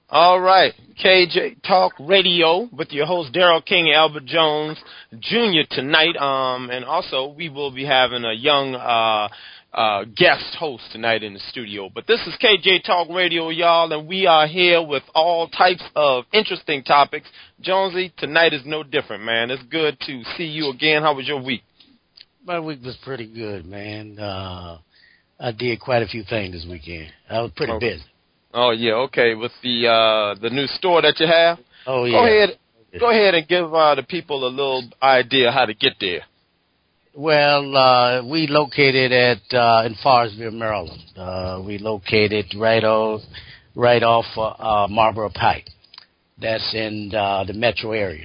All right, KJ Talk Radio with your host Daryl King and Albert Jones Jr. tonight. And also we will be having a young guest host tonight in the studio. But this is KJ Talk Radio, y'all, and we are here with all types of interesting topics. Jonesy, tonight is no different, man. It's good to see you again. How was your week? My week was pretty good, man. I did quite a few things this weekend. I was pretty busy. Oh yeah, okay. With the new store that you have. Oh yeah. Go ahead and give the people a little idea how to get there. Well, we located at in Forestville, Maryland. We located right off Marlboro Pike. That's in the metro area.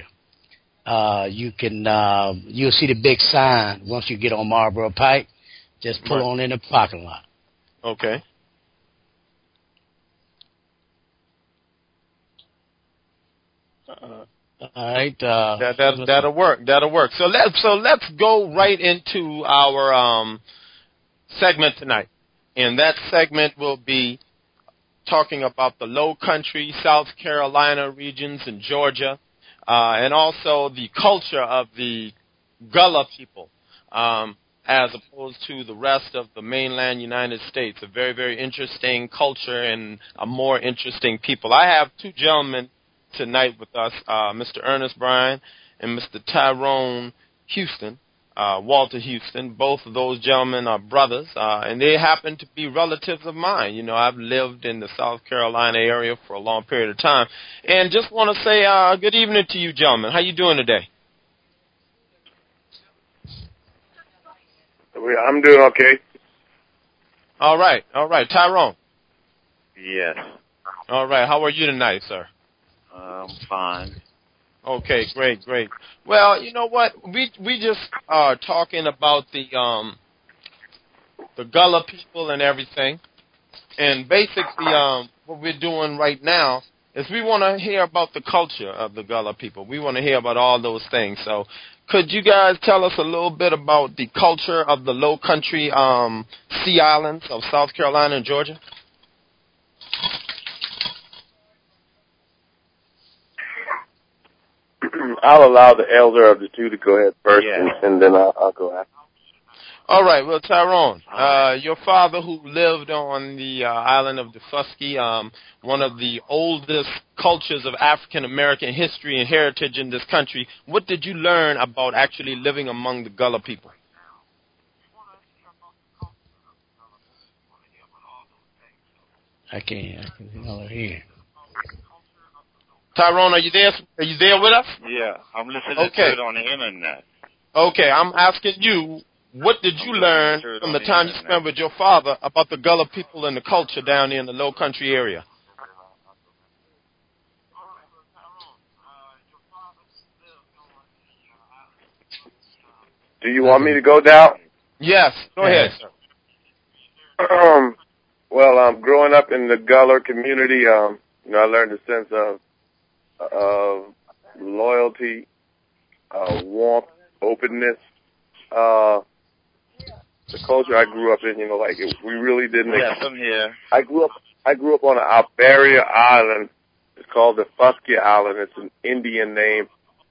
You'll see the big sign once you get on Marlboro Pike. Just pull on in the parking lot. Okay. All right. That'll work. That'll work. So let's go right into our segment tonight, and that segment will be talking about the Low Country, South Carolina regions and Georgia, and also the culture of the Gullah people, as opposed to the rest of the mainland United States. A very, very interesting culture and a more interesting people. I have two gentlemen tonight with us, Mr. Ernest Bryan and Mr. Tyrone Houston, Walter Houston. Both of those gentlemen are brothers, and they happen to be relatives of mine. You know, I've lived in the South Carolina area for a long period of time. And just want to say good evening to you, gentlemen. How you doing today? I'm doing okay. All right. Tyrone? Yes. All right. How are you tonight, sir? I'm fine. Okay, great. Well, you know what? We just are talking about the Gullah people and everything. And basically what we're doing right now is we want to hear about the culture of the Gullah people. We want to hear about all those things. So could you guys tell us a little bit about the culture of the Low Country Sea Islands of South Carolina and Georgia? I'll allow the elder of the two to go ahead first, and then I'll go after. All right. Well, Tyrone, your father who lived on the island of Daufuskie, one of the oldest cultures of African-American history and heritage in this country, what did you learn about actually living among the Gullah people? I can hear. Tyrone, are you there? Are you there with us? Yeah, I'm listening to it on the internet. Okay, I'm asking you, what did you learn from the time you spent with your father about the Gullah people and the culture down there in the Low Country area? Do you want me to go down? Yes, go ahead, sir. Well, growing up in the Gullah community, I learned a sense of loyalty, warmth, openness. The culture I grew up in, we really didn't. Yes, I'm here. I grew up on Alberia Island. It's called the Fusky Island. It's an Indian name.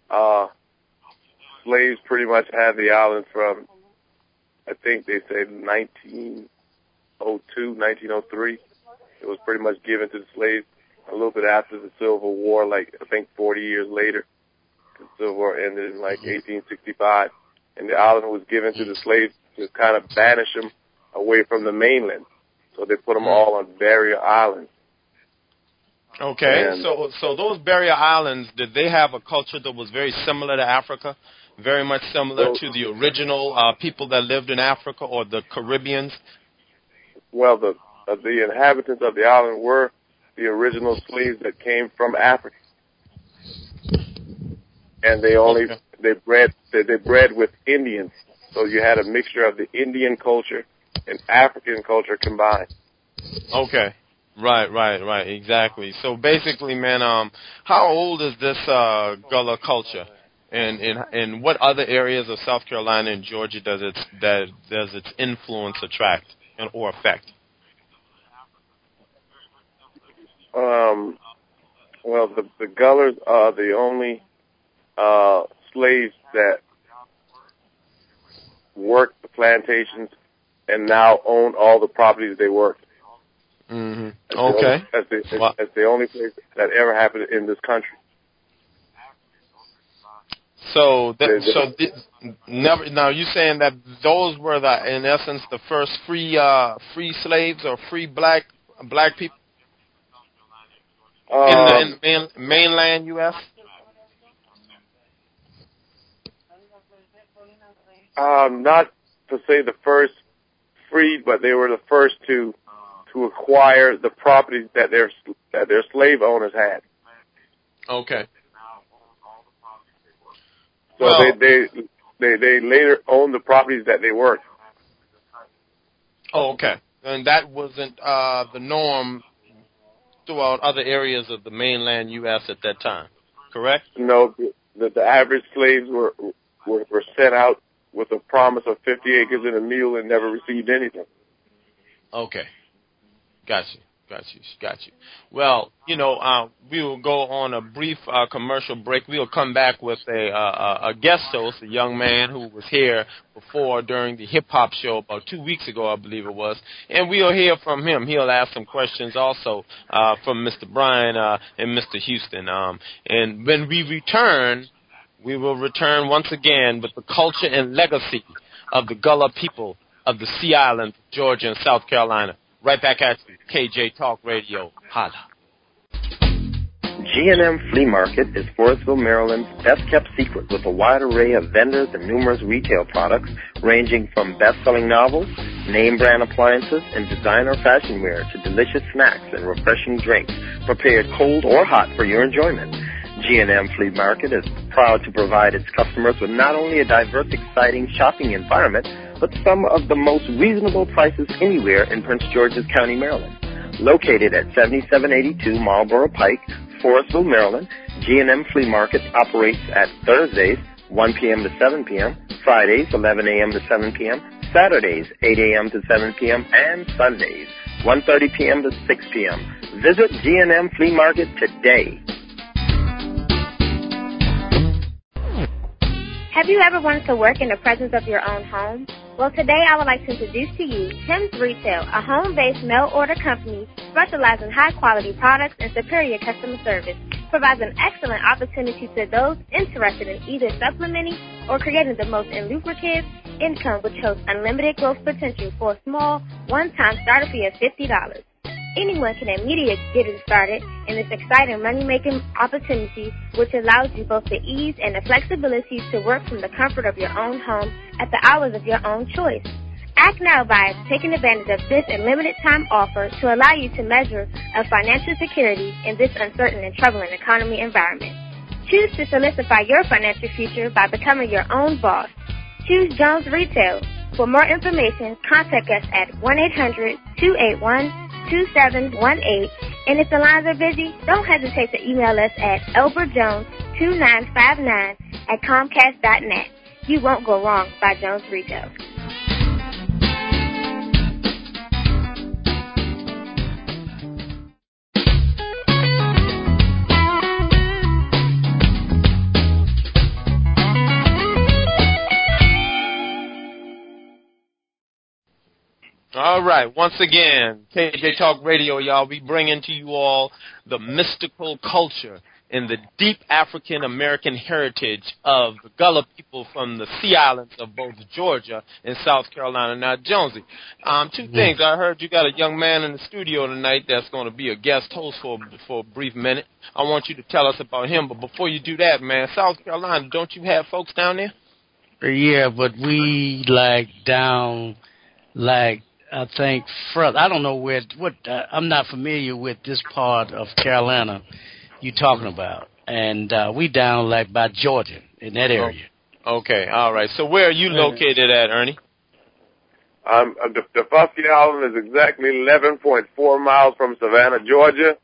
Slaves pretty much had the island from, I think they say 1902, 1903. It was pretty much given to the slaves a little bit after the Civil War, I think 40 years later. The Civil War ended in 1865. And the island was given to the slaves to kind of banish them away from the mainland. So they put them all on barrier islands. Okay, so those barrier islands, did they have a culture that was very similar to Africa? Very much similar to the original people that lived in Africa or the Caribbeans? Well, the inhabitants of the island were the original slaves that came from Africa. And they bred with Indians. So you had a mixture of the Indian culture and African culture combined. Okay. Right. Exactly. So basically, man, how old is this Gullah culture? And what other areas of South Carolina and Georgia does its influence attract or affect? Well, the Gullers are the only slaves that worked the plantations and now own all the properties they worked. Mm-hmm. Okay. That's the only place that ever happened in this country. Never. Now you saying that those were in essence, the first free slaves or free black people in the mainland U.S. Not to say the first free, but they were the first to acquire the properties that their slave owners had. Okay. So they later owned the properties that they worked. Oh, okay. And that wasn't the norm throughout other areas of the mainland U.S. at that time, correct? No, the average slaves were sent out with a promise of 50 acres and a mule and never received anything. Okay. Got you. Well, we will go on a brief commercial break. We'll come back with a guest host, a young man who was here before during the hip-hop show about 2 weeks ago, I believe it was, and we'll hear from him. He'll ask some questions also from Mr. Brian and Mr. Houston. And when we return, we will return once again with the culture and legacy of the Gullah people of the Sea Island, Georgia, and South Carolina. Right back at you, KJ Talk Radio. Holla. G&M Flea Market is Forestville, Maryland's best-kept secret with a wide array of vendors and numerous retail products ranging from best-selling novels, name-brand appliances, and designer fashion wear to delicious snacks and refreshing drinks prepared cold or hot for your enjoyment. G&M Flea Market is proud to provide its customers with not only a diverse, exciting shopping environment, but some of the most reasonable prices anywhere in Prince George's County, Maryland. Located at 7782 Marlboro Pike, Forestville, Maryland, G&M Flea Market operates at Thursdays, 1 p.m. to 7 p.m., Fridays, 11 a.m. to 7 p.m., Saturdays, 8 a.m. to 7 p.m., and Sundays, 1:30 p.m. to 6 p.m. Visit G&M Flea Market today. Have you ever wanted to work in the presence of your own home? Well, today I would like to introduce to you Tim's Retail, a home-based mail-order company specializing in high-quality products and superior customer service. Provides an excellent opportunity to those interested in either supplementing or creating the most lucrative income, which holds unlimited growth potential for a small, one-time starter fee of $50. Anyone can immediately get it started in this exciting money-making opportunity, which allows you both the ease and the flexibility to work from the comfort of your own home at the hours of your own choice. Act now by taking advantage of this limited time offer to allow you to measure of financial security in this uncertain and troubling economy environment. Choose to solidify your financial future by becoming your own boss. Choose Jones Retail. For more information, contact us at 1-800-281-2718. And if the lines are busy, don't hesitate to email us at elberjones2959@comcast.net. You won't go wrong by Jones Retail. All right, once again, KJ Talk Radio, y'all, we bringing to you all the mystical culture and the deep African-American heritage of the Gullah people from the Sea Islands of both Georgia and South Carolina. Now, Jonesy, two things. I heard you got a young man in the studio tonight that's going to be a guest host for a brief minute. I want you to tell us about him, but before you do that, man, South Carolina, don't you have folks down there? Yeah, but we down I think further. I don't know I'm not familiar with this part of Carolina you're talking about. And we down by Georgia in that area. Okay, all right. So where are you located at, Ernie? The Fusky Island is exactly 11.4 miles from Savannah, Georgia.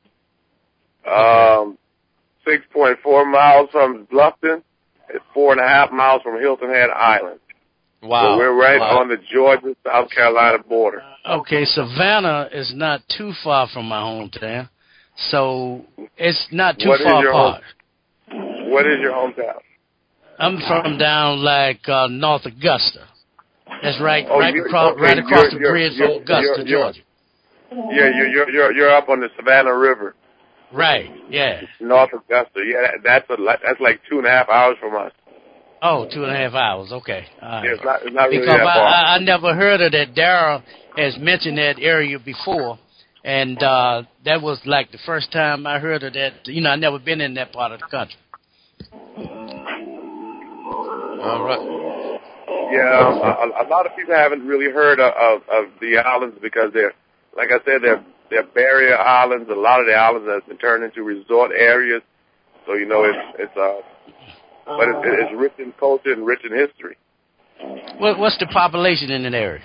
6.4 miles from Bluffton. It's 4.5 miles from Hilton Head Island. Wow. So we're right on the Georgia-South Carolina border. Okay, Savannah is not too far from my hometown. So it's not too far apart. What is your hometown? I'm from down like North Augusta. That's right across the bridge from Augusta, Georgia. Yeah, you're up on the Savannah River. Right. Yeah. North Augusta. Yeah, that's like 2.5 hours from us. Oh, 2.5 hours. Okay. Yeah, it's not really because that far. I never heard of that. Darryl has mentioned that area before, and that was like the first time I heard of that. You know, I never been in that part of the country. All right. Yeah, a lot of people haven't really heard of the islands because they're, like I said, they're barrier islands. A lot of the islands have been turned into resort areas. So but it's rich in culture and rich in history. What's the population in that area?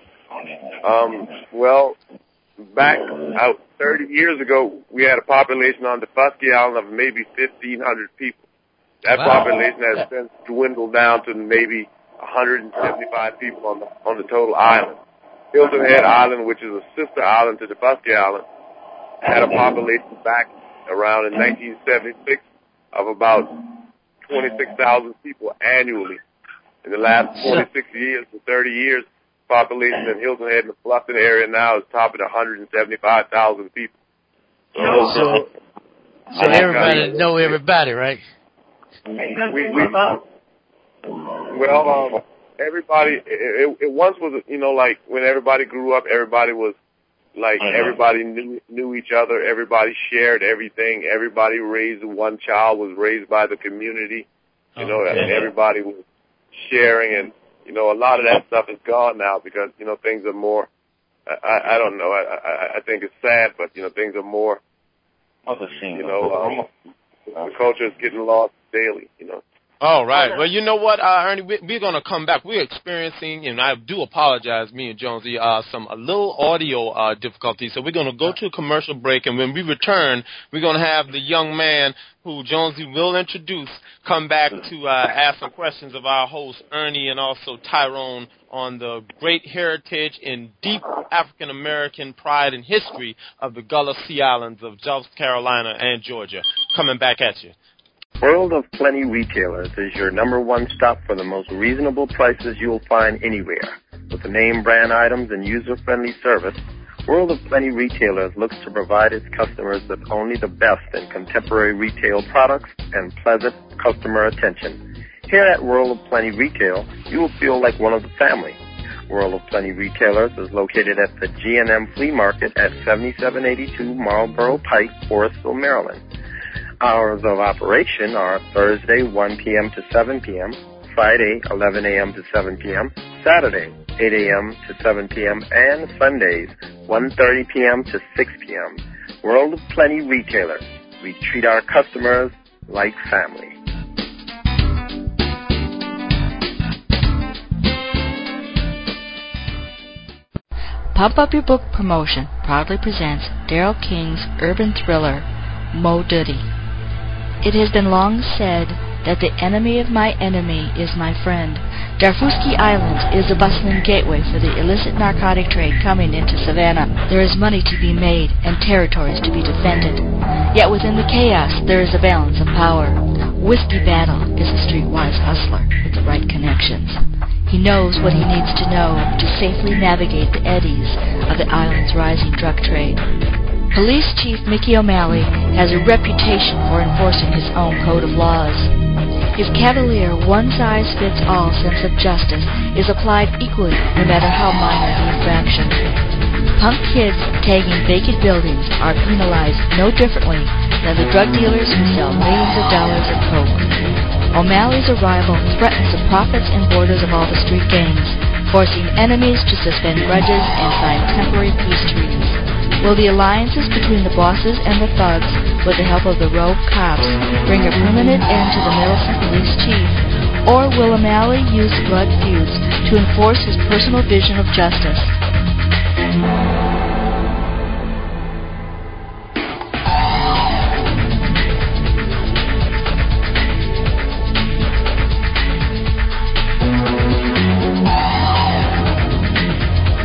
Well, back 30 years ago, we had a population on Daufuskie Island of maybe 1,500 people. That population has since dwindled down to maybe 175 people on the total island. Hilton Head Island, which is a sister island to Daufuskie Island, had a population back around in 1976 of about 26,000 people annually. In the last 26 years to 30 years, population in Hilton Head and the Bluffton area now is topping 175,000 people. So everybody know everybody, right? Everybody. It once was, like when everybody grew up, everybody was like everybody knew each other. Everybody shared everything. Everybody raised one child was raised by the community. Everybody was sharing, and a lot of that stuff is gone now because things are more. I don't know. I think it's sad, but things are more. The culture is getting lost daily. All right. Well, you know what, Ernie, we're going to come back. We're experiencing, and I do apologize, me and Jonesy, a little audio difficulty. So we're going to go to a commercial break, and when we return, we're going to have the young man who Jonesy will introduce come back to ask some questions of our host, Ernie, and also Tyrone on the great heritage and deep African-American pride and history of the Gullah Sea Islands of South Carolina and Georgia. Coming back at you. World of Plenty Retailers is your number one stop for the most reasonable prices you'll find anywhere. With the name brand items and user-friendly service, World of Plenty Retailers looks to provide its customers with only the best in contemporary retail products and pleasant customer attention. Here at World of Plenty Retail, you will feel like one of the family. World of Plenty Retailers is located at the G&M Flea Market at 7782 Marlboro Pike, Forestville, Maryland. Hours of operation are Thursday, 1 p.m. to 7 p.m., Friday, 11 a.m. to 7 p.m., Saturday, 8 a.m. to 7 p.m., and Sundays, 1:30 p.m. to 6 p.m. World of Plenty Retailers. We treat our customers like family. Pump Up Your Book Promotion proudly presents Daryl King's urban thriller, Mo Duddy. It has been long said that the enemy of my enemy is my friend. Daufuskie Island is a bustling gateway for the illicit narcotic trade coming into Savannah. There is money to be made and territories to be defended. Yet within the chaos, there is a balance of power. Whiskey Battle is a streetwise hustler with the right connections. He knows what he needs to know to safely navigate the eddies of the island's rising drug trade. Police Chief Mickey O'Malley has a reputation for enforcing his own code of laws. His cavalier, one-size-fits-all sense of justice is applied equally no matter how minor the infraction. Punk kids tagging vacant buildings are penalized no differently than the drug dealers who sell millions of dollars of coke. O'Malley's arrival threatens the profits and borders of all the street gangs, forcing enemies to suspend grudges and sign temporary peace treaties. Will the alliances between the bosses and the thugs, with the help of the rogue cops, bring a permanent end to the Middleton police chief? Or will O'Malley use blood feuds to enforce his personal vision of justice?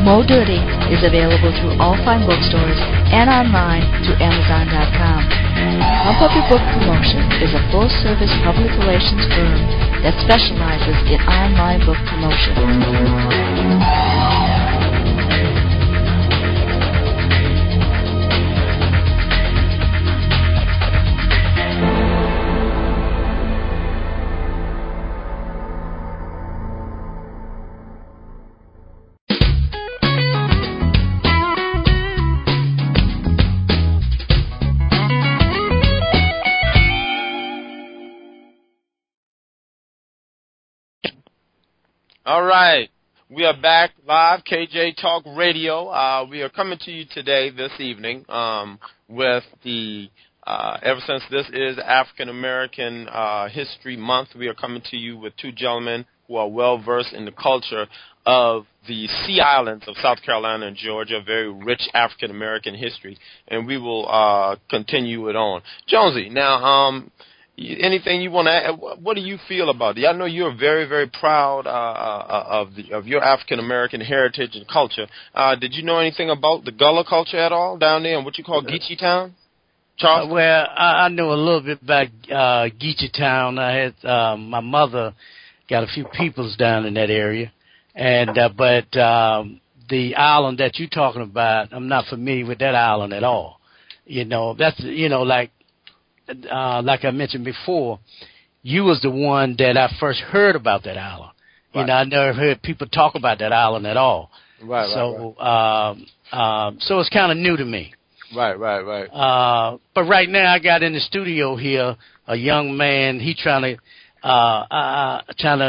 Mo Dirty is available through all fine bookstores and online through Amazon.com. Pump Up Your Book Promotion is a full-service public relations firm that specializes in online book promotion. All right. We are back live, KJ Talk Radio. We are coming to you today, this evening, with the, ever since this is African American History Month, we are coming to you with two gentlemen who are well versed in the culture of the Sea Islands of South Carolina and Georgia, very rich African American history, and we will continue it on. Jonesy, now, anything you want to add? What do you feel about it? I know you're very, very proud of your African American heritage and culture. Did you know anything about the Gullah culture at all down there in what you call Geechee Town? Charles? Well, I know a little bit about Geechee Town. I had my mother got a few peoples down in that area, and but the island that you're talking about, I'm not familiar with that island at all. You know, that's like I mentioned before, you was the one that I first heard about that island. Right. You know, I never heard people talk about that island at all. Right. So it's kind of new to me. Right. But right now I got in the studio here a young man. He trying to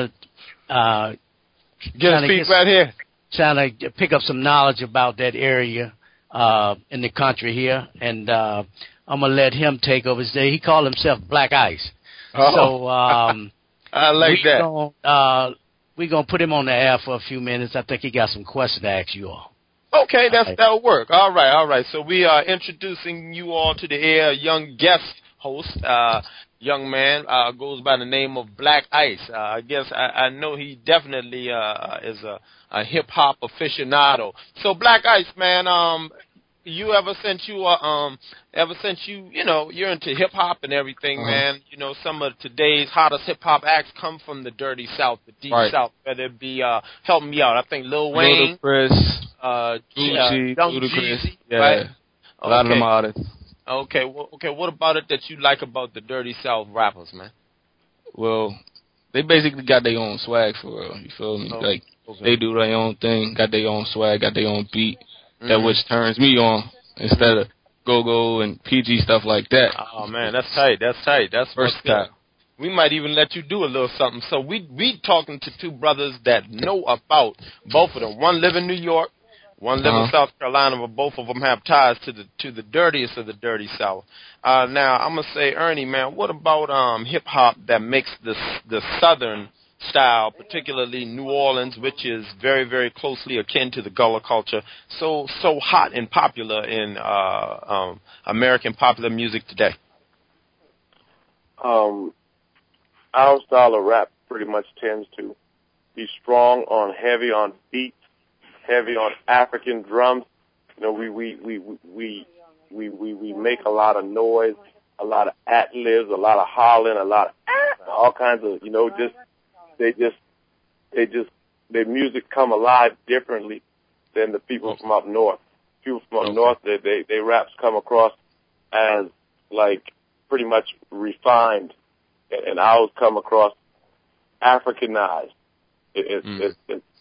get his feet right here. Trying to pick up some knowledge about that area in the country here, and I'm going to let him take over. He called himself Black Ice. Oh. So I like that. We're going to put him on the air for a few minutes. I think he got some questions to ask you all. Okay, that'll work. All right. So we are introducing you all to the air, a young guest host, young man, goes by the name of Black Ice. I guess I know he definitely is a hip-hop aficionado. So Black Ice, man, ever since you're into hip hop and everything, man, you know, some of today's hottest hip hop acts come from the dirty South, the deep South, whether it be help me out, I think Lil Wayne, Ludacris, Gucci, Ludacris, yeah, right? A lot of them artists. Okay, what about it that you like about the dirty South rappers, man? Well, they basically got their own swag for real, you feel me? They do their own thing, got their own swag, got their own beat. That which turns me on instead of go-go and PG stuff like that. Oh, man, that's tight. That's versatile. We might even let you do a little something. So we talking to two brothers that know about both of them. One live in New York, one live in South Carolina, but both of them have ties to the dirtiest of the dirty South. Now, I'm going to say, Ernie, man, what about hip-hop that makes the Southern style, particularly New Orleans, which is very, very closely akin to the Gullah culture, so hot and popular in American popular music today? Our style of rap pretty much tends to be strong heavy on beats, heavy on African drums. You know, we make a lot of noise, a lot of ad-libs, a lot of hollering, a lot of all kinds of, you know, their music come alive differently than the people from up north. People from up north, they raps come across as like pretty much refined, and ours come across Africanized. It's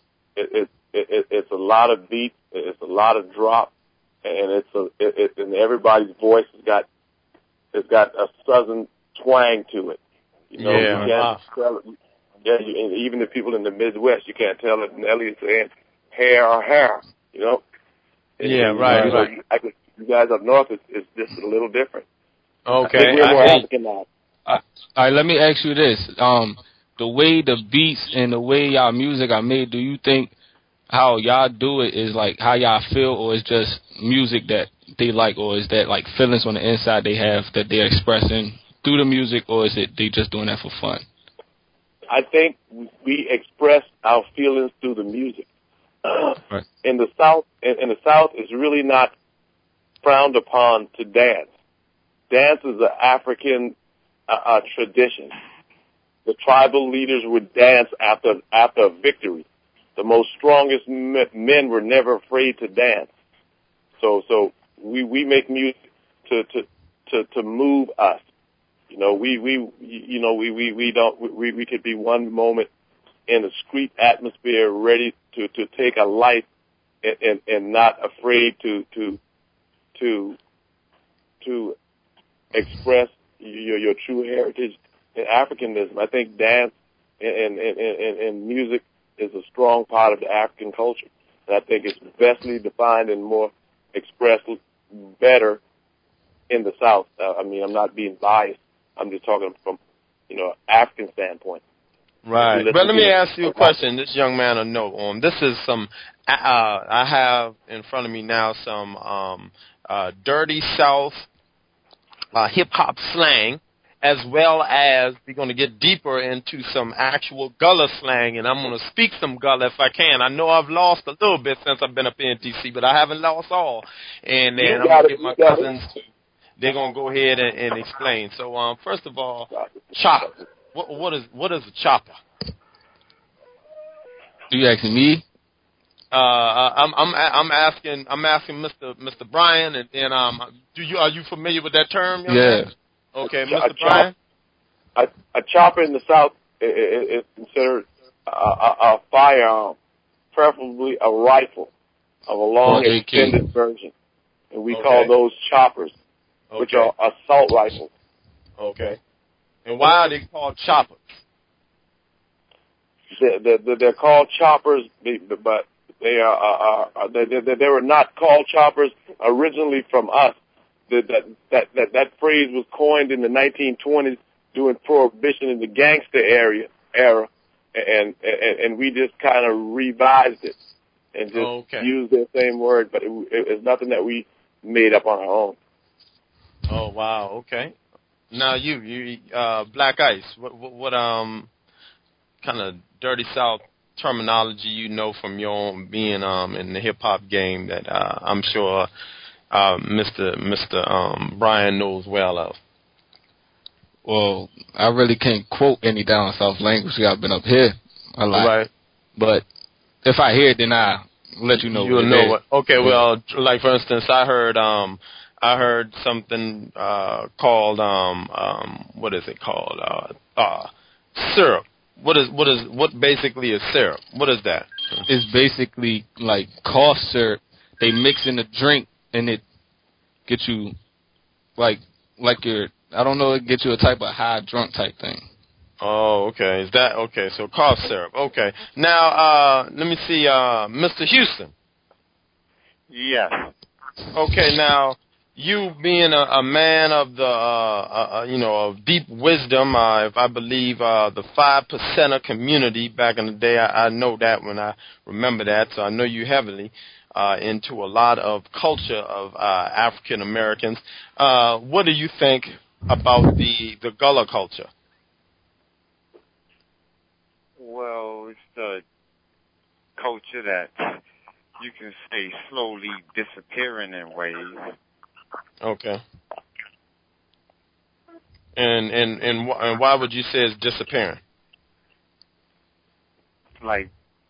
a lot of beats, it's a lot of drop, and and everybody's voice has got a southern twang to it. You know, you can't tell it. Yeah, and even the people in the Midwest, you can't tell if Nelly saying hair or hair, you know? Right. You guys up north, it's just a little different. Okay. We're more Africanized. All right, let me ask you this. The way the beats and the way y'all music are made, do you think how y'all do it is like how y'all feel, or is just music that they like, or is that like feelings on the inside they have that they're expressing through the music, or is it they just doing that for fun? I think we express our feelings through the music. Right. In the South, it's really not frowned upon to dance. Dance is an African tradition. The tribal leaders would dance after a victory. The most strongest men were never afraid to dance. So we make music to move us. You know, we could be one moment in a street atmosphere ready to take a life and not afraid to express your true heritage and Africanism. I think dance and music is a strong part of the African culture. And I think it's bestly defined and more expressed better in the South. I mean, I'm not being biased. I'm just talking from, African standpoint. Right. But let me ask you a question. This young man will know. This is some, I have in front of me now some dirty South hip-hop slang, as well as we're going to get deeper into some actual Gullah slang, and I'm going to speak some Gullah if I can. I know I've lost a little bit since I've been up here in D.C., but I haven't lost all. And then I'm going to get my cousins, they're going to go ahead and explain. So, first of all, chop. What is a chopper? Are you asking me? I'm asking Mr. Brian, and then are you familiar with that term? Yeah. Man? Okay, Mr. Brian. A chopper in the South is considered a firearm, preferably a rifle of a long extended version, and we call those choppers, which are assault rifles. Okay. And why are they called choppers? They're called choppers, but they were not called choppers originally from us. That phrase was coined in the 1920s during Prohibition in the gangster era, and we just kind of revised it and just used the same word, but it's nothing that we made up on our own. Oh wow, okay. Now you Black Ice, what kind of dirty South terminology you know from your own being in the hip hop game that I'm sure Mr. Brian knows well of? Well, I really can't quote any down south language. I've been up here a lot, right? But if I hear it, then I'll let you know. You'll know what. Okay, well, like for instance, I heard something called what is it called? Syrup. What basically is syrup? What is that? It's basically like cough syrup. They mix in a drink and it gets you like your, I don't know, it gets you a type of high drunk type thing. Oh, okay. Is that okay? So cough syrup. Okay. Now let me see, Mr. Houston. Yes. Okay. Now, you being a man of the of deep wisdom, if I believe the 5%er community back in the day, I know that when I remember that, so I know you heavily into a lot of culture of African Americans. What do you think about the Gullah culture? Well, it's the culture that you can say slowly disappearing in ways. Okay. And why would you say it's disappearing? Like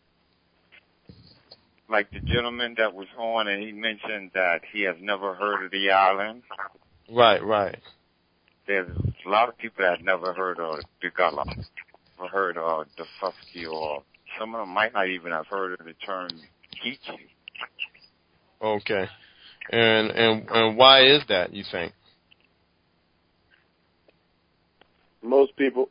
the gentleman that was on, and he mentioned that he has never heard of the island. Right. There's a lot of people that have never heard of the Gullah, or heard of the Fusky, or some of them might not even have heard of the term Geechee. Okay. And why is that, you think? Most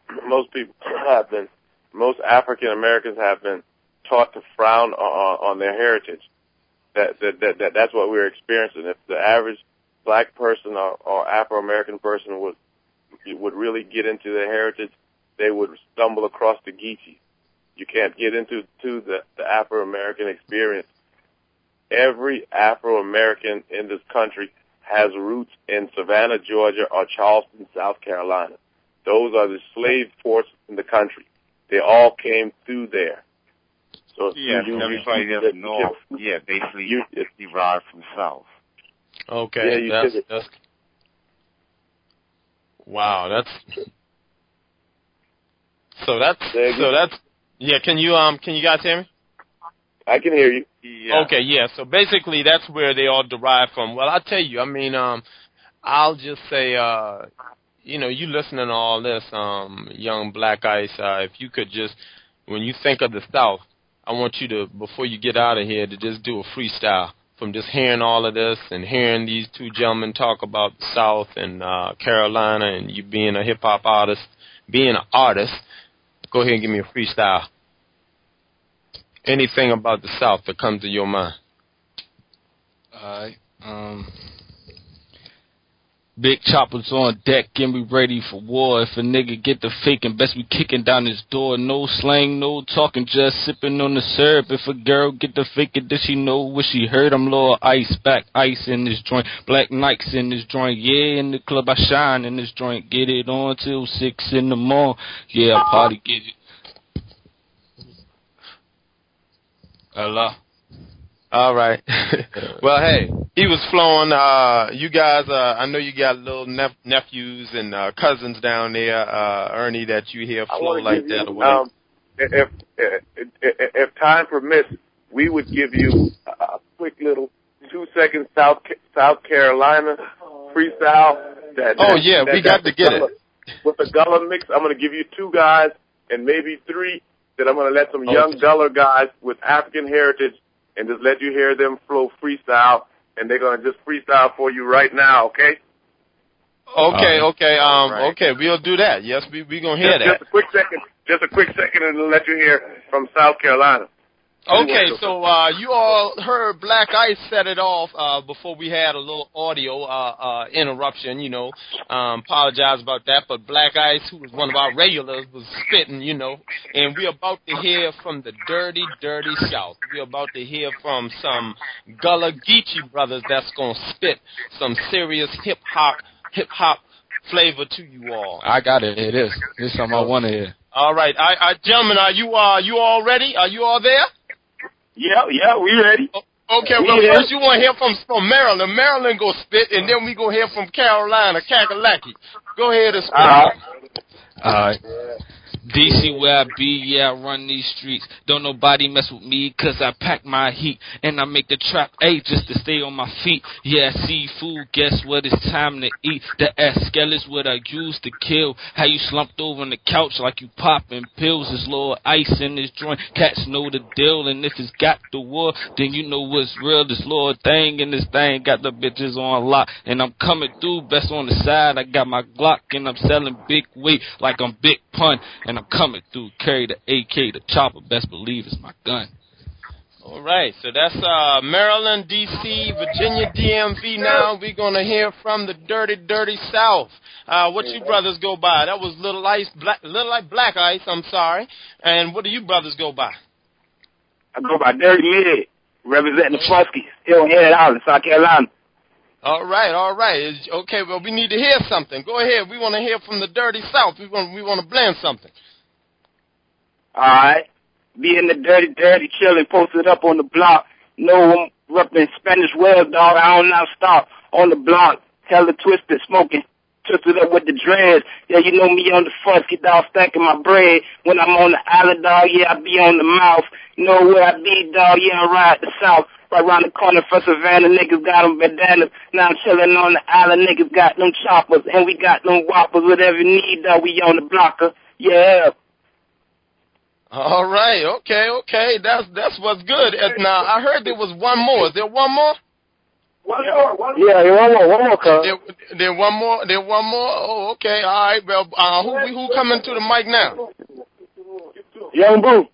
African Americans have been taught to frown on their heritage. That's what we're experiencing. If the average black person or Afro American person would really get into their heritage, they would stumble across the Geechee. You can't get into the Afro American experience. Every Afro American in this country has roots in Savannah, Georgia, or Charleston, South Carolina. Those are the slave ports in the country. They all came through there. So Yeah, everybody that's north, basically it's derived from south. Okay, Yeah, that's wow. That's yeah. Can you guys hear me? I can hear you. Yeah. Okay, yeah. So basically, that's where they all derive from. Well, I'll tell you. I mean, I'll just say, you listening to all this, young Black Ice. If you could just, when you think of the South, I want you to, before you get out of here, to just do a freestyle from just hearing all of this and hearing these two gentlemen talk about the South and Carolina, and you being a hip hop artist, being an artist. Go ahead and give me a freestyle. Anything about the South that comes to your mind. All right. Big choppers on deck, get me ready for war. If a nigga get the faking, best be kicking down his door. No slang, no talking, just sipping on the syrup. If a girl get the faking, does she know what she heard? I'm Lord Ice, back ice in this joint. Black Nikes in this joint, yeah, in the club I shine in this joint. Get it on till 6 in the morning, yeah, I party, get it. Allah. All right. Well, hey, he was flowing. You guys, I know you got little nephews and cousins down there, Ernie, that you hear flow like that. If time permits, we would give you a quick little 2-second South Carolina freestyle. We got to get it. With the Gullah mix, I'm going to give you 2 guys and maybe 3 that I'm going to let some young Gullah guys with African heritage and just let you hear them flow freestyle, and they're going to just freestyle for you right now, okay? Okay. Right. Okay, we'll do that. Yes, we're going to hear that. Just a quick second, and let you hear from South Carolina. Okay, so you all heard Black Ice set it off before we had a little audio interruption, apologize about that, but Black Ice, who was one of our regulars, was spitting, and we're about to hear from the dirty, dirty South. We're about to hear from some Gullah Geechee brothers that's going to spit some serious hip-hop flavor to you all. I got it. It is. This is something I want to hear. All right. Gentlemen, are you all ready? Are you all there? Yeah, we ready. Okay, well, first you want to hear from Maryland. Maryland go spit, and then we go hear from Carolina, Kakalaki. Go ahead and spit. All right. DC where I be, yeah, I run these streets. Don't nobody mess with me, cause I pack my heat. And I make the trap, just to stay on my feet. Yeah, seafood, guess what, it's time to eat. The Eskel is what I used to kill. How you slumped over on the couch like you popping pills. There's Lord Ice in this joint, cats know the deal. And if it's got the war, then you know what's real. This Lord thing and this thing got the bitches on lock. And I'm coming through, best on the side. I got my Glock and I'm selling big weight like I'm Big Pun. And I'm coming through, carry the AK, the chopper, best believe it's my gun. All right, so that's Maryland, D.C., Virginia, DMV now. We're going to hear from the dirty, dirty South. What you brothers go by? That was Little Black Ice, I'm sorry. And what do you brothers go by? I go by Dirty Mid, representing the Fuskies, still here in Holland, South Carolina. All right. Okay, well, we need to hear something. Go ahead. We want to hear from the dirty South. We want to blend something. All right. Be in the dirty, chilling, posted up on the block. No, I'm repping Spanish well, dog. I don't now stop on the block. Hella twisted, smoking. Twisted up with the dreads. Yeah, you know me on the Fusky, dog, stacking my bread. When I'm on the island, dog, yeah, I be on the mouth. You know where I be, dog, yeah, I ride the South. Right around the corner for Savannah, niggas got them bandanas. Now I'm chilling on the island, niggas got them choppers. And we got them whoppers, whatever you need, dog, we on the blocker. Yeah. All right, okay. That's what's good. Now, I heard there was one more. Is there one more? One more. Yeah, one more, cuz. There one more? Oh, okay, all right. Well, who coming to the mic now? Young Boo.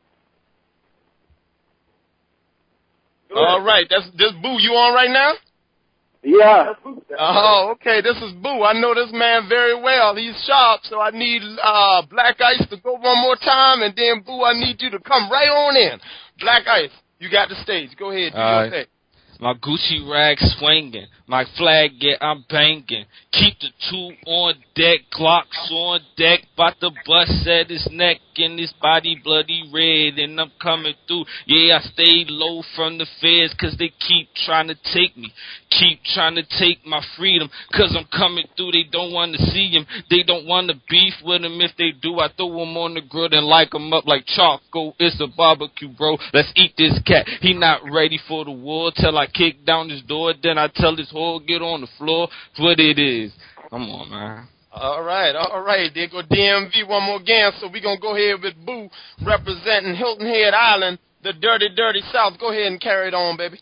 All right, this Boo. You on right now? Yeah. Oh, okay. This is Boo. I know this man very well. He's sharp, so I need Black Ice to go one more time, and then Boo, I need you to come right on in. Black Ice, you got the stage. Go ahead. Do your thing. My Gucci rag swinging, my flag, yeah, I'm banging. Keep the 2 on deck, Glocks on deck. Bout to bust at his neck and his body bloody red. And I'm coming through, yeah, I stayed low from the feds, cause they keep trying to take me. Keep trying to take my freedom, cause I'm coming through. They don't want to see him, they don't want to beef with him. If they do, I throw him on the grill and light him up like charcoal. It's a barbecue, bro, let's eat this cat. He not ready for the war till I kick down his door. Then I tell this whole get on the floor. What it is. Come on, man. All right. There go DMV one more again. So we're going to go ahead with Boo representing Hilton Head Island, the dirty, dirty South. Go ahead and carry it on, baby.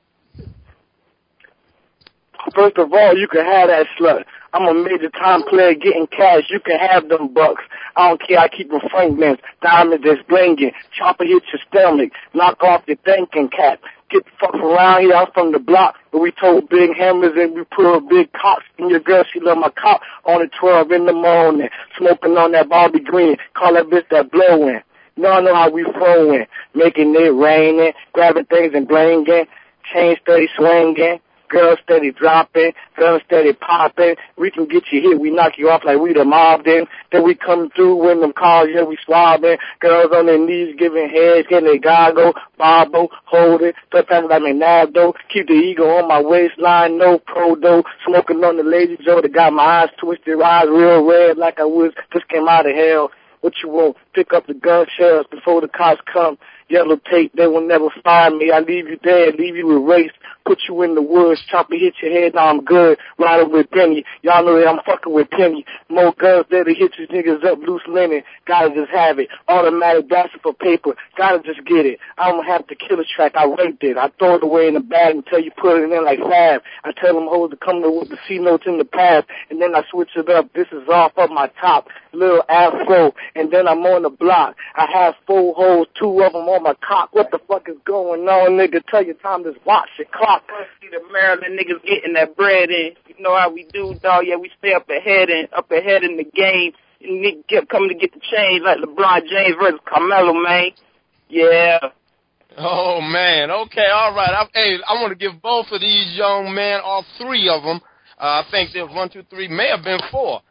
First of all, you can have that slut. I'm a major time player getting cash. You can have them bucks. I don't care. I keep them Franklins, diamonds that's blinging. Chopper hit your stomach. Knock off your thinking cap. Get the fuck around here. I'm from the block, but we told big hammers and we put big cocks. And your girl, she love my cop on the 12 in the morning. Smoking on that Bobby Green. Call that bitch that blowing. Y'all know how we flowing. Making it raining. Grabbing things and blinging. Chain steady swinging. Girls steady dropping, guns steady popping. We can get you hit, we knock you off like we the mob then. Then we come through when them cars, yeah, we swabbing. Girls on their knees giving heads, getting their goggle, bobble, hold it. Sometimes like Ronaldo, keep the ego on my waistline, no pro dough. Smoking on the Lady Joe that got my eyes twisted, eyes real red like I was just came out of hell. What you want? Pick up the gun shells before the cops come. Yellow tape, they will never find me. I leave you dead, leave you erased. Put you in the woods, chop me, hit your head, now I'm good. Riding with Penny, y'all know that I'm fucking with Penny. More guns there to hit you niggas up, loose linen. Gotta just have it. Automatic blasting for paper, gotta just get it. I don't have to kill a track, I raped it. I throw it away in the bag until you put it in like fab. I tell them hoes to come to with the C notes in the past, and then I switch it up. This is off of my top, little afro, and then I'm on the block. I have 4 hoes, 2 of them on my cock. What the fuck is going on, nigga? Tell your time, just watch your clock. See the Maryland niggas getting that bread in. You know how we do, dog. Yeah, we stay up ahead in the game. And niggas kept coming to get the change like LeBron James versus Carmelo, man. Yeah. Oh, man. Okay, all right. I want to give both of these young men, all 3 of them, I think there was 1, 2, 3, may have been 4.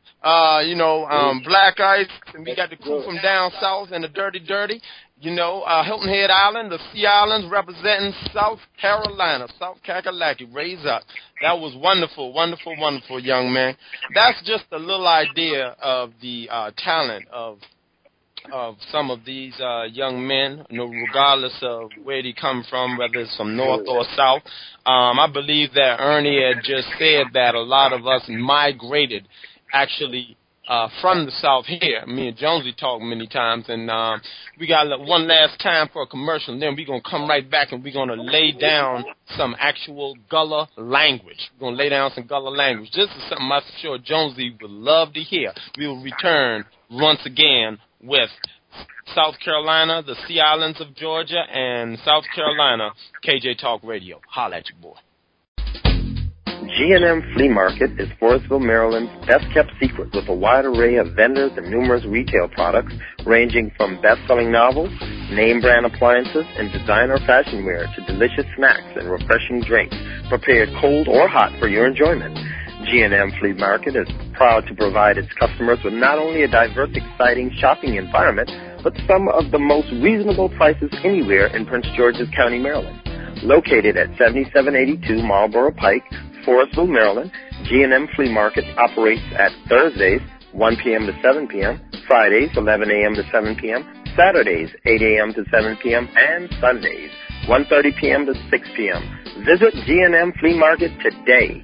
Black Ice, and we got the crew from down south and the Dirty Dirty. Hilton Head Island, the Sea Islands representing South Carolina, South Kakalaki, raise up. That was wonderful, wonderful, wonderful, young man. That's just a little idea of the talent of some of these young men, regardless of where they come from, whether it's from north or south. I believe that Ernie had just said that a lot of us migrated actually from the South here. Me and Jonesy talked many times, and we got one last time for a commercial, and then we're going to come right back, and we're going to lay down some actual Gullah language. We're going to lay down some Gullah language. This is something I'm sure Jonesy would love to hear. We will return once again with South Carolina, the Sea Islands of Georgia, and South Carolina, KJ Talk Radio. Holla at you, boy. G&M Flea Market is Forestville, Maryland's best-kept secret with a wide array of vendors and numerous retail products ranging from best-selling novels, name-brand appliances, and designer fashion wear to delicious snacks and refreshing drinks prepared cold or hot for your enjoyment. G&M Flea Market is proud to provide its customers with not only a diverse, exciting shopping environment, but some of the most reasonable prices anywhere in Prince George's County, Maryland. Located at 7782 Marlboro Pike, Forestville, Maryland, G&M Flea Market operates at Thursdays, 1 p.m. to 7 p.m., Fridays, 11 a.m. to 7 p.m., Saturdays, 8 a.m. to 7 p.m., and Sundays, 1:30 p.m. to 6 p.m. Visit G&M Flea Market today.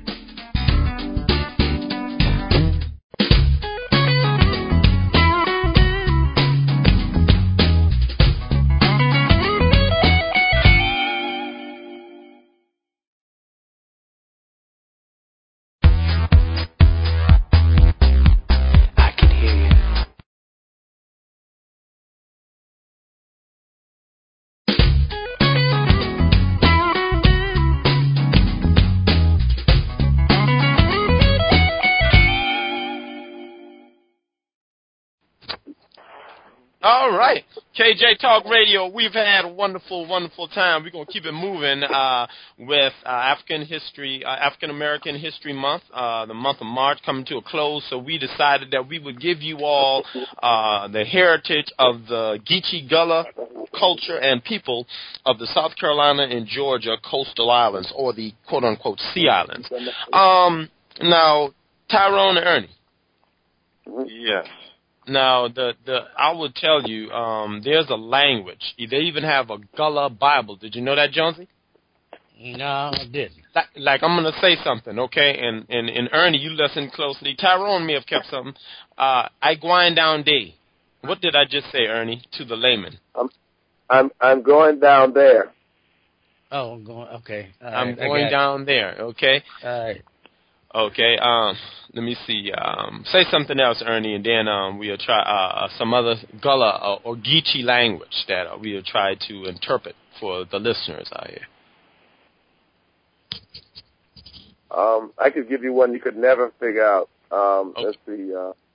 All right. KJ Talk Radio, we've had a wonderful, wonderful time. We're going to keep it moving with African American History Month, the month of March coming to a close. So we decided that we would give you all the heritage of the Geechee Gullah culture and people of the South Carolina and Georgia coastal islands, or the quote-unquote Sea Islands. Now, Tyrone and Ernie. Yes. Now, I will tell you, there's a language. They even have a Gullah Bible. Did you know that, Jonesy? No, I didn't. Like I'm going to say something, okay? And Ernie, you listen closely. Tyrone may have kept something. I going down day. What did I just say, Ernie, to the layman? I'm going down there. Oh, I'm going. Okay. I'm going down there. Okay. All right. Okay. Let me see. Say something else, Ernie, and then we'll try some other Gullah or Geechee language that we'll try to interpret for the listeners out here. I could give you one you could never figure out. Okay. Let's see.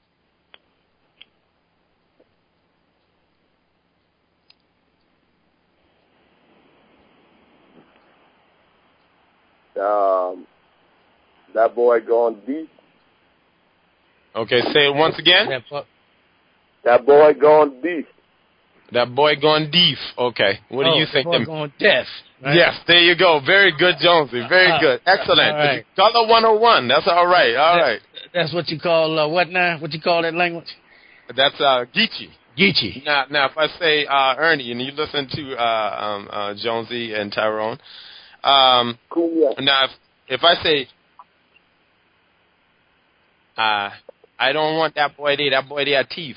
That boy going deep. Okay, say it once again. That boy going deep. That boy going deep. Okay. What do you think? Boy going deaf. Right? Yes, there you go. Very good, Jonesy. Very good. Excellent. All right. Gullah 101. That's all right. All right. That's what you call what now? What you call that language? That's Geechee. Geechee. Now, if I say Ernie, and you listen to Jonesy and Tyrone. Cool. Now, if I say, I don't want that boy there. That boy there teeth.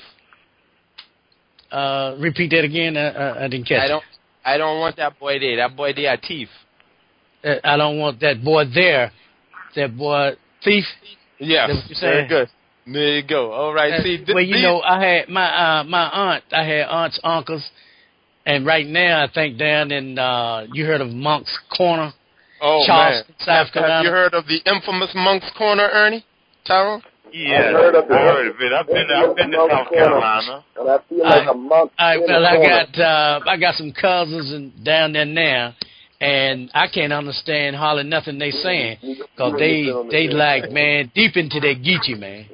Repeat that again. I didn't catch it. I don't want that boy there. That boy there teeth. I don't want that boy there. That boy thief. Yes. Very good. There you go. All right. Well, you know, I had my aunt. I had aunts, uncles, and right now I think down in you heard of Monk's Corner. Oh, Charleston, man. South Carolina. Have you heard of the infamous Monk's Corner, Ernie? Tyrone? Yeah, I heard of it. I've been to South Carolina. And I feel like a monk. I got some cousins down there now, and I can't understand hardly nothing they saying, because they like, man, deep into their Geechee, man.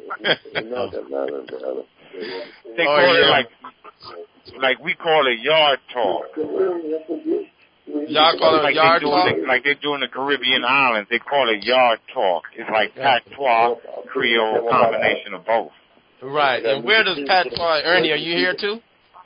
They call it like we call it yard talk. Y'all call it yard talk? Like they do in the Caribbean islands. They call it yard talk. It's like patois, Creole, combination of both. Right. And where does patois, Ernie, are you here too?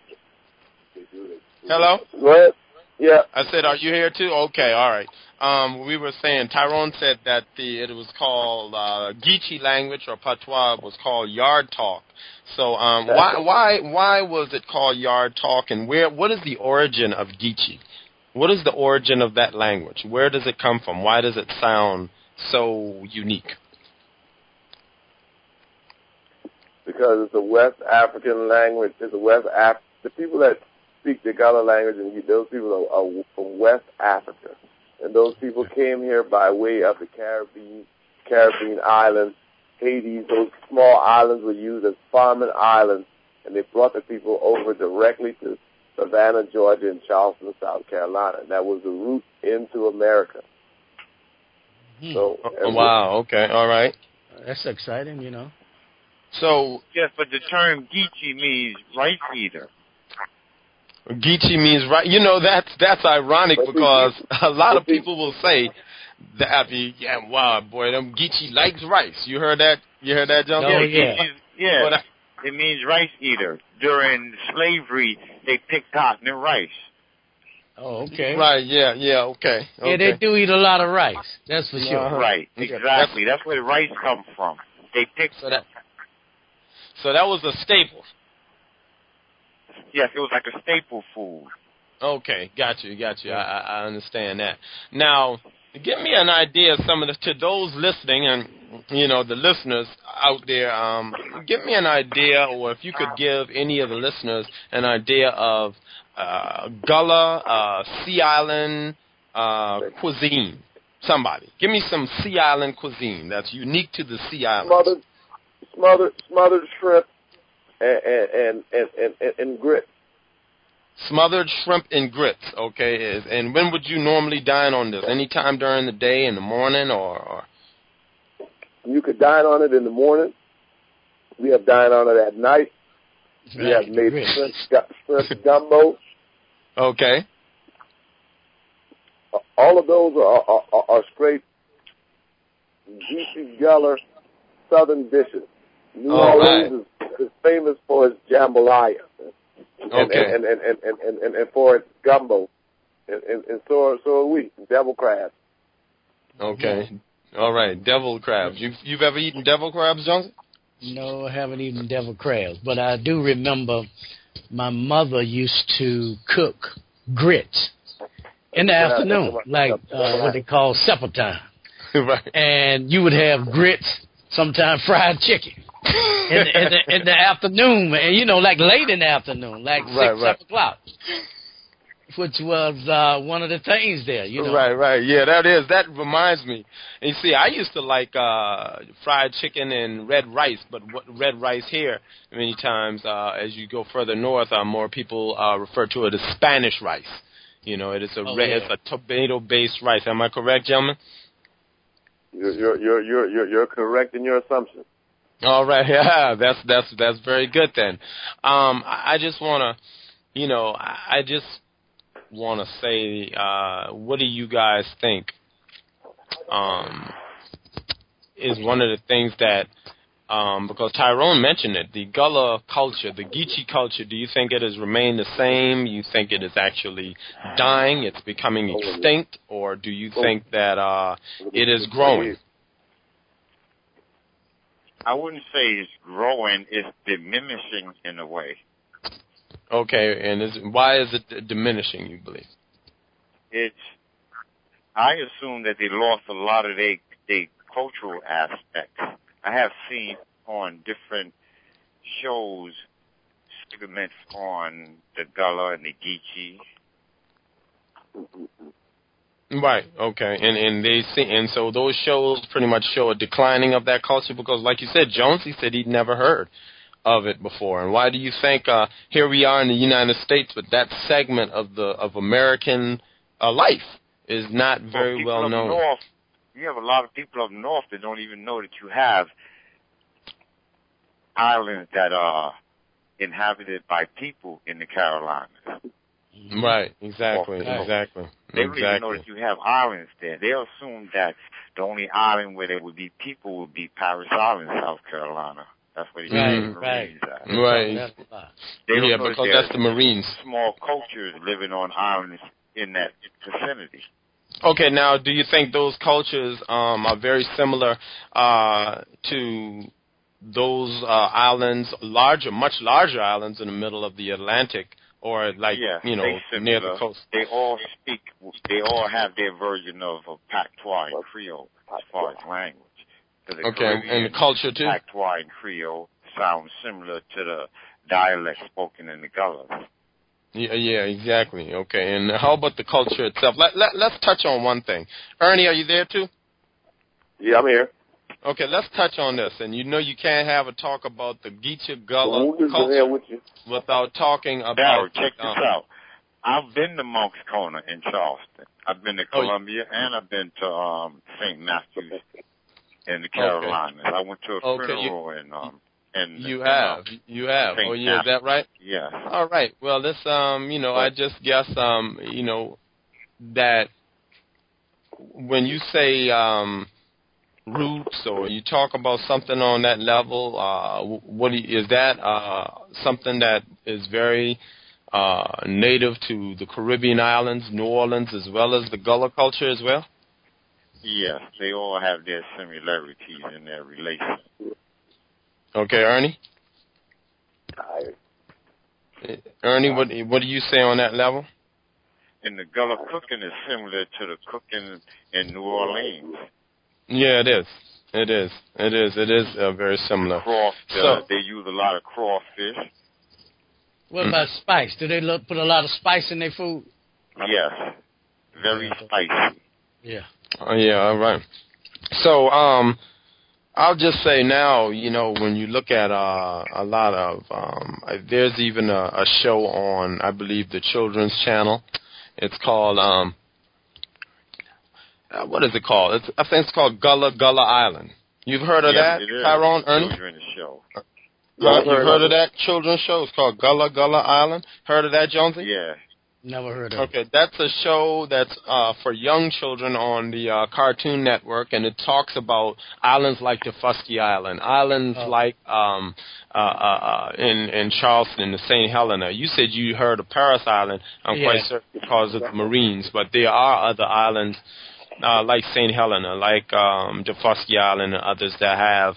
Hello? What? Yeah. I said, are you here too? Okay, all right. We were saying, Tyrone said that it was called Geechee language, or patois was called yard talk. So why was it called yard talk, and what is the origin of Geechee? What is the origin of that language? Where does it come from? Why does it sound so unique? Because it's a West African language. It's the people that speak the Gullah language, and those people are from West Africa. And those people came here by way of the Caribbean islands, Haiti. Those small islands were used as farming islands, and they brought the people over directly to Savannah, Georgia, and Charleston, South Carolina. And that was the route into America. So, wow, okay, all right. That's exciting, you know. So yes, but the term Geechee means rice eater. Geechee means right. You know, that's ironic, because a lot of people will say that, wow, boy, them Geechee likes rice. You heard that? You heard that, John? Oh, yeah. Yeah. It means rice eater. During slavery, they picked cotton and rice. Oh, okay. Right, yeah, okay. Yeah, they do eat a lot of rice. That's for sure. Uh-huh. Right, exactly. That's where the rice comes from. They picked So that was a staple. Yes, it was like a staple food. Okay, got you. I understand that. Now, give me an idea, to those listening, and the listeners out there. Give me an idea, or if you could give any of the listeners an idea of Gullah Sea Island cuisine. Somebody, give me some Sea Island cuisine that's unique to the Sea Islands. Smothered shrimp and grits. Smothered shrimp and grits. Okay, and when would you normally dine on this? Anytime during the day, in the morning, or? You could dine on it in the morning. We have dined on it at night. We have made shrimp gumbo. Okay. All of those are straight Geechee Gullah Southern dishes. New Orleans is famous for its jambalaya, okay, and for its gumbo, and so are we. Devil crabs. Okay, all right, devil crabs. You've ever eaten devil crabs, Johnson? No, I haven't eaten devil crabs, but I do remember my mother used to cook grits in the afternoon, like what they call supper time. Right. And you would have grits, sometimes fried chicken in the afternoon, and you know, like late in the afternoon, like 7 o'clock, which was one of the things there, you know. Right. Yeah, that reminds me. And you see, I used to like fried chicken and red rice, but red rice here many times as you go further north, more people refer to it as Spanish rice. You know, it's a tomato-based rice. Am I correct, gentlemen? You're correct in your assumption. All right, yeah, that's very good then. I just wanna, I just wanna say, what do you guys think? Is one of the things that, because Tyrone mentioned it, the Gullah culture, the Geechee culture. Do you think it has remained the same? You think it is actually dying? It's becoming extinct, or do you think that it is growing? I wouldn't say it's growing. It's diminishing in a way. Okay, and why is it diminishing, you believe? I assume that they lost a lot of their cultural aspects. I have seen on different shows segments on the Gullah and the Geechee. Right. Okay. And so those shows pretty much show a declining of that culture because, like you said, Jones, he said he'd never heard of it before. And why do you think here we are in the United States, but that segment of American life is not very well known? North, you have a lot of people up north that don't even know that you have islands that are inhabited by people in the Carolinas. Right, exactly. They don't even know that you have islands there. They assume that the only island where there would be people would be Paris Island, South Carolina. That's where the Marines at. Right. They don't know because that's the Marines. Small cultures living on islands in that vicinity. Okay, now do you think those cultures are very similar to those islands, much larger islands in the middle of the Atlantic? Or near the coast. They all have their version of Patois and Creole as far as language. And the culture too? Patois and Creole sound similar to the dialect spoken in the Gullah. Yeah, exactly. Okay, and how about the culture itself? Let's touch on one thing. Ernie, are you there too? Yeah, I'm here. Okay, let's touch on this. And you can't have a talk about the Geechee Gullah culture without talking about... Barry, check this out. I've been to Moncks Corner in Charleston. I've been to Columbia, and I've been to St. Matthews in the Carolinas. I went to a funeral in You have. Oh, yeah, is that right? Yeah. All right. Well, this, I just guess, that when you say... roots, or you talk about something on that level, is that something that is very native to the Caribbean islands, New Orleans, as well as the Gullah culture as well? Yes, they all have their similarities in their relation. Okay, Ernie? Ernie, what do you say on that level? And the Gullah cooking is similar to the cooking in New Orleans. Yeah, it is. It is very similar. They use a lot of crawfish. What about spice? Do they put a lot of spice in their food? Yes. Very spicy. Yeah. Oh, yeah, all right. So, I'll just say now, when you look at a lot of, there's even a show on, I believe, the Children's Channel. It's called, what is it called? I think it's called Gullah Island. You've heard of that, Tyrone, Ernie? Children's show. You've heard of that children's show? It's called Gullah Island. Heard of that, Jonesy? Yeah. Never heard of it. Okay, that's a show that's for young children on the Cartoon Network, and it talks about islands like Tefusky Island, islands like in Charleston, the St. Helena. You said you heard of Paris Island. I'm quite certain because of the Marines, but there are other islands like St. Helena, like Tefusky Island, and others that have,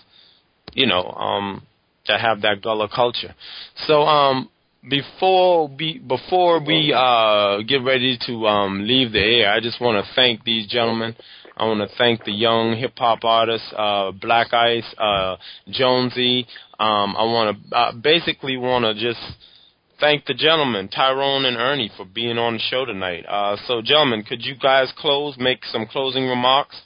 that have that Gullah culture. So, Before we get ready to leave the air, I just want to thank these gentlemen. I want to thank the young hip-hop artists, Black Ice, Jonesy. I basically want to just thank the gentlemen, Tyrone and Ernie, for being on the show tonight. So, gentlemen, could you guys make some closing remarks?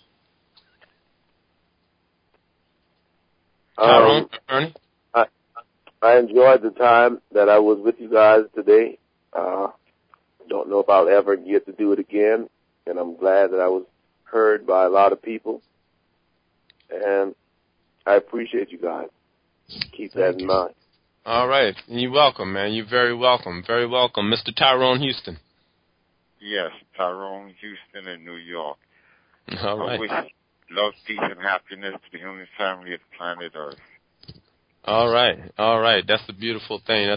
Tyrone, Ernie? I enjoyed the time that I was with you guys today. Don't know if I'll ever get to do it again, and I'm glad that I was heard by a lot of people. And I appreciate you guys. Keep that in mind. All right. You're welcome, man. You're very welcome. Very welcome. Mr. Tyrone Houston. Yes, Tyrone Houston in New York. All right. I wish love, peace, and happiness to the human family of planet Earth. All right. That's a beautiful thing.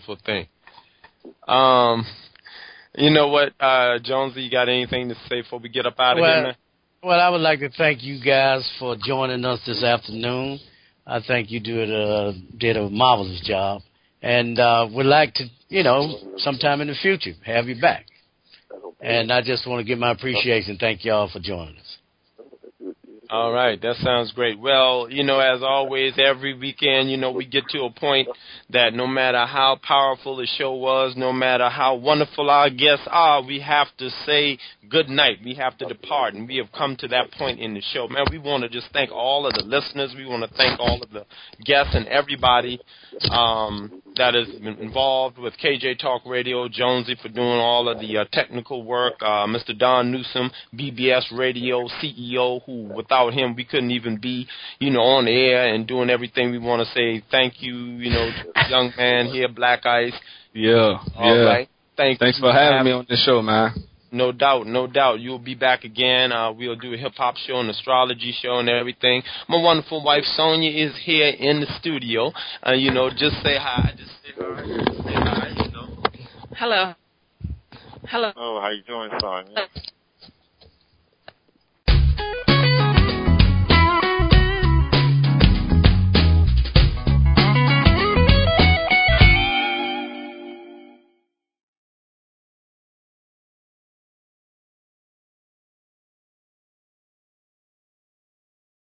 You know what, Jonesy, you got anything to say before we get up out of here, man? Well, I would like to thank you guys for joining us this afternoon. I think you did a marvelous job, and would like to, sometime in the future, have you back. And I just want to give my appreciation. Thank y'all for joining us. All right, that sounds great. Well, as always, every weekend, we get to a point that no matter how powerful the show was, no matter how wonderful our guests are, we have to say good night. We have to depart, and we have come to that point in the show. Man, we want to just thank all of the listeners. We want to thank all of the guests and everybody that is involved with KJ Talk Radio, Jonesy for doing all of the technical work, Mr. Don Newsom, BBS Radio CEO, who without him we couldn't even be, on the air and doing everything. We want to say thank you, young man here, Black Ice. Yeah. All right. Thanks for having me on the show, man. No doubt. You'll be back again. We'll do a hip-hop show, an astrology show, and everything. My wonderful wife, Sonia, is here in the studio. Just say hi. Hello. Oh, how you doing, Sonia?